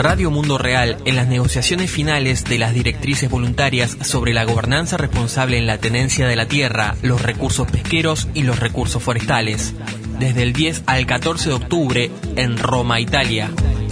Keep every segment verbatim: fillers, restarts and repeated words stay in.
Radio Mundo Real en las negociaciones finales de las directrices voluntarias sobre la gobernanza responsable en la tenencia de la tierra, los recursos pesqueros y los recursos forestales, desde el diez al catorce de octubre en Roma, Italia.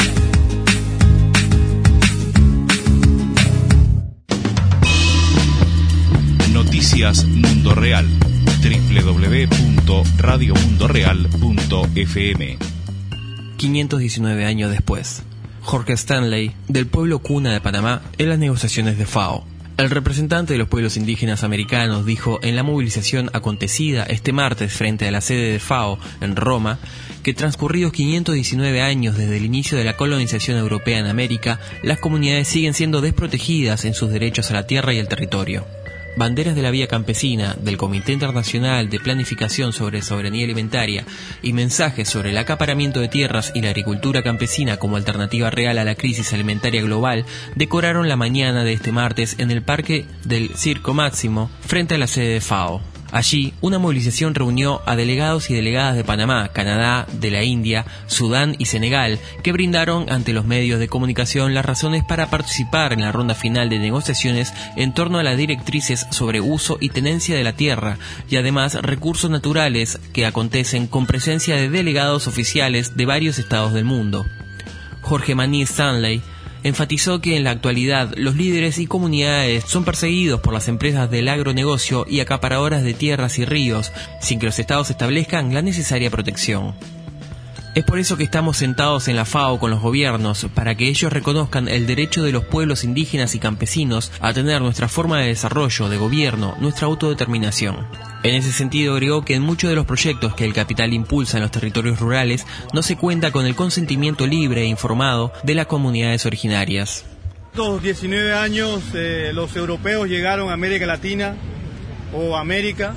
Noticias Mundo Real, doble u doble u doble u punto radio mundo real punto f m. quinientos diecinueve años después, Jorge Stanley, del pueblo cuna de Panamá, en las negociaciones de FAO. El representante de los pueblos indígenas americanos dijo en la movilización acontecida este martes frente a la sede de FAO en Roma que transcurridos quinientos diecinueve años desde el inicio de la colonización europea en América, las comunidades siguen siendo desprotegidas en sus derechos a la tierra y el territorio. Banderas de la vía campesina, del Comité Internacional de Planificación sobre Soberanía Alimentaria y mensajes sobre el acaparamiento de tierras y la agricultura campesina como alternativa real a la crisis alimentaria global decoraron la mañana de este martes en el Parque del Circo Máximo frente a la sede de FAO. Allí, una movilización reunió a delegados y delegadas de Panamá, Canadá, de la India, Sudán y Senegal, que brindaron ante los medios de comunicación las razones para participar en la ronda final de negociaciones en torno a las directrices sobre uso y tenencia de la tierra y además recursos naturales que acontecen con presencia de delegados oficiales de varios estados del mundo. Jorge Maní Stanley enfatizó que en la actualidad los líderes y comunidades son perseguidos por las empresas del agronegocio y acaparadoras de tierras y ríos, sin que los estados establezcan la necesaria protección. Es por eso que estamos sentados en la FAO con los gobiernos, para que ellos reconozcan el derecho de los pueblos indígenas y campesinos a tener nuestra forma de desarrollo, de gobierno, nuestra autodeterminación. En ese sentido agregó que en muchos de los proyectos que el capital impulsa en los territorios rurales no se cuenta con el consentimiento libre e informado de las comunidades originarias. Estos diecinueve años eh, los europeos llegaron a América Latina o América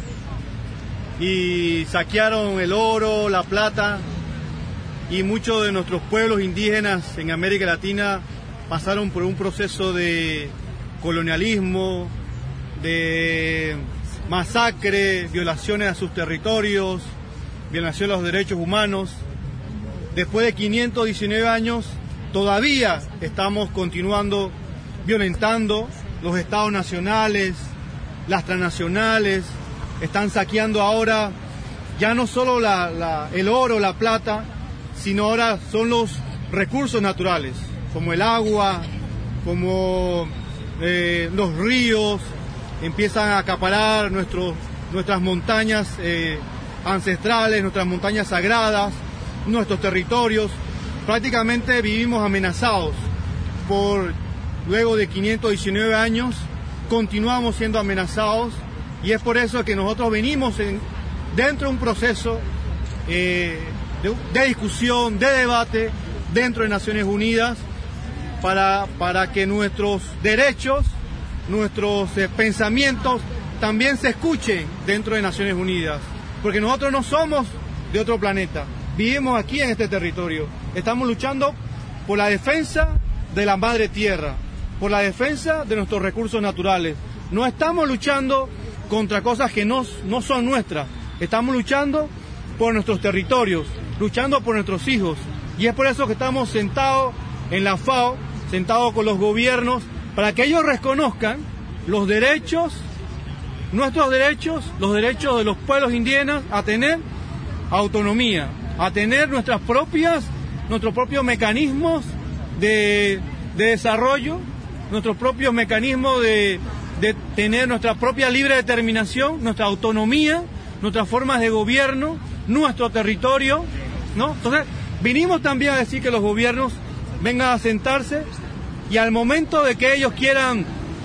y saquearon el oro, la plata, y muchos de nuestros pueblos indígenas en América Latina pasaron por un proceso de colonialismo, de masacre, violaciones a sus territorios, violación a los derechos humanos. Después de quinientos diecinueve años, todavía estamos continuando violentando los estados nacionales, las transnacionales, están saqueando ahora ya no solo la, la, el oro, la plata, sino ahora son los recursos naturales, como el agua, como eh, los ríos, empiezan a acaparar nuestros, nuestras montañas eh, ancestrales, nuestras montañas sagradas, nuestros territorios. Prácticamente vivimos amenazados por, luego de quinientos diecinueve años, continuamos siendo amenazados, y es por eso que nosotros venimos en, dentro de un proceso eh, De, de discusión, de debate dentro de Naciones Unidas para, para que nuestros derechos, nuestros eh, pensamientos también se escuchen dentro de Naciones Unidas, porque nosotros no somos de otro planeta, vivimos aquí en este territorio, estamos luchando por la defensa de la madre tierra, por la defensa de nuestros recursos naturales, no estamos luchando contra cosas que no, no son nuestras, estamos luchando por nuestros territorios, luchando por nuestros hijos, y es por eso que estamos sentados en la FAO, sentados con los gobiernos, para que ellos reconozcan los derechos, nuestros derechos, los derechos de los pueblos indígenas a tener autonomía, a tener nuestras propias, nuestros propios mecanismos de, de desarrollo, nuestros propios mecanismos de, de tener nuestra propia libre determinación, nuestra autonomía, nuestras formas de gobierno, nuestro territorio, ¿no? Entonces, vinimos también a decir que los gobiernos vengan a sentarse y al momento de que ellos quieran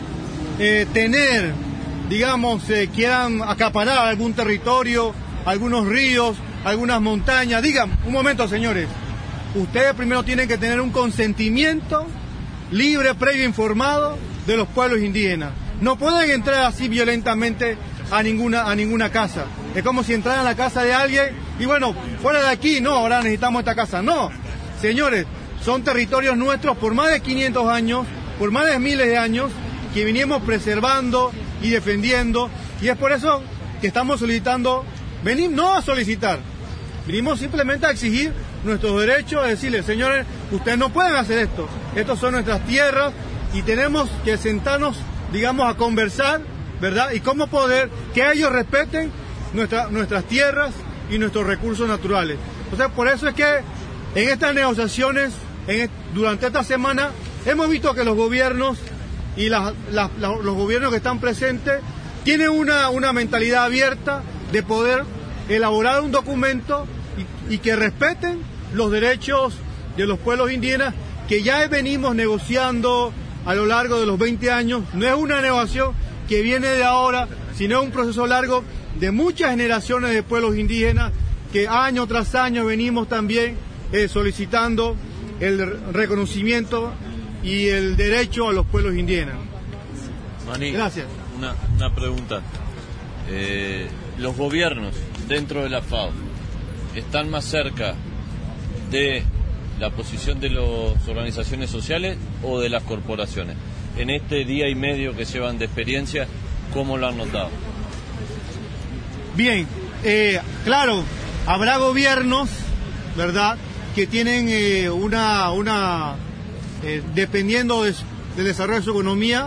eh, tener, digamos, eh, quieran acaparar algún territorio, algunos ríos, algunas montañas, digan, un momento señores, ustedes primero tienen que tener un consentimiento libre, previo, informado de los pueblos indígenas. No pueden entrar así violentamente a ninguna, a ninguna casa. Es como si entraran a la casa de alguien y bueno, fuera de aquí, no, ahora necesitamos esta casa. No, señores, son territorios nuestros por más de quinientos años, por más de miles de años, que venimos preservando y defendiendo, y es por eso que estamos solicitando, venimos no a solicitar, venimos simplemente a exigir nuestros derechos, es decirles, señores, ustedes no pueden hacer esto, estos son nuestras tierras y tenemos que sentarnos, digamos, a conversar, ¿verdad? Y cómo poder que ellos respeten nuestra, nuestras tierras y nuestros recursos naturales. O sea, por eso es que en estas negociaciones, en, durante esta semana, hemos visto que los gobiernos y las, las, los gobiernos que están presentes tienen una, una mentalidad abierta de poder elaborar un documento y, y que respeten los derechos de los pueblos indígenas que ya venimos negociando a lo largo de los veinte años. No es una negociación que viene de ahora, sino es un proceso largo de muchas generaciones de pueblos indígenas que año tras año venimos también eh, solicitando el reconocimiento y el derecho a los pueblos indígenas. Maní, gracias. Una, una pregunta. Eh, ¿Los gobiernos dentro de la FAO están más cerca de la posición de las organizaciones sociales o de las corporaciones? En este día y medio que llevan de experiencia, ¿cómo lo han notado? Bien, eh, claro, habrá gobiernos, ¿verdad?, que tienen eh, una, una eh, dependiendo de, del desarrollo de su economía,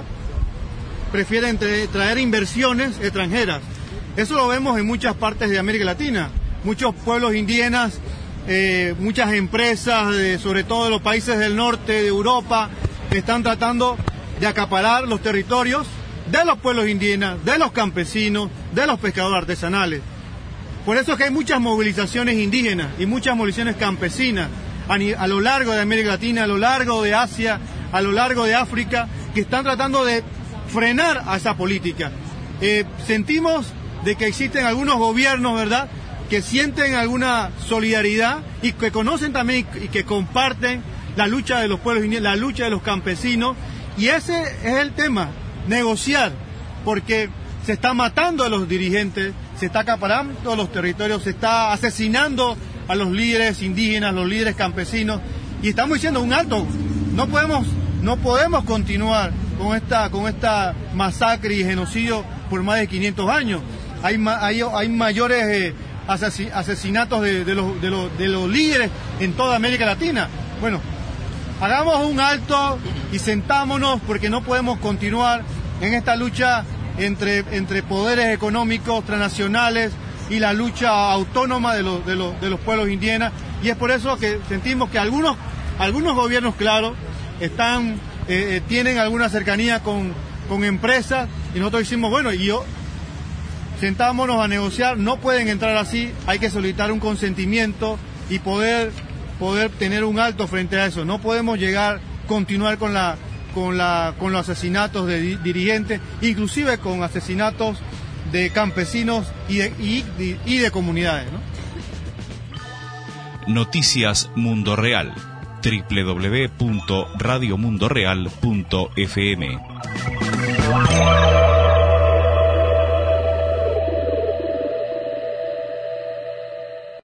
prefieren tra- traer inversiones extranjeras. Eso lo vemos en muchas partes de América Latina. Muchos pueblos indígenas, eh, muchas empresas, de, sobre todo de los países del norte de Europa, están tratando de acaparar los territorios de los pueblos indígenas, de los campesinos, de los pescadores artesanales. Por eso es que hay muchas movilizaciones indígenas y muchas movilizaciones campesinas a, a lo largo de América Latina, a lo largo de Asia, a lo largo de África, que están tratando de frenar a esa política. Eh, sentimos de que existen algunos gobiernos, ¿verdad?, que sienten alguna solidaridad y que conocen también y que comparten la lucha de los pueblos indígenas, la lucha de los campesinos, y ese es el tema, negociar, porque se está matando a los dirigentes, se está acaparando los territorios, se está asesinando a los líderes indígenas, los líderes campesinos, y estamos diciendo un alto, no podemos, no podemos continuar con esta, con esta masacre y genocidio por más de quinientos años. Hay, hay, hay mayores eh, asesinatos de, de, los, de, los, de los líderes en toda América Latina. Bueno, hagamos un alto y sentámonos, porque no podemos continuar en esta lucha entre, entre poderes económicos transnacionales y la lucha autónoma de los, de los, de los pueblos indígenas, y es por eso que sentimos que algunos, algunos gobiernos, claro, están, eh, tienen alguna cercanía con, con empresas, y nosotros decimos, bueno, y yo, sentámonos a negociar, no pueden entrar así, hay que solicitar un consentimiento y poder, poder tener un alto frente a eso. No podemos llegar, continuar con la con la con los asesinatos de di- dirigentes, inclusive con asesinatos de campesinos y de, y, y de comunidades, ¿no? Noticias Mundo Real. doble u doble u doble u punto radio mundo real punto f m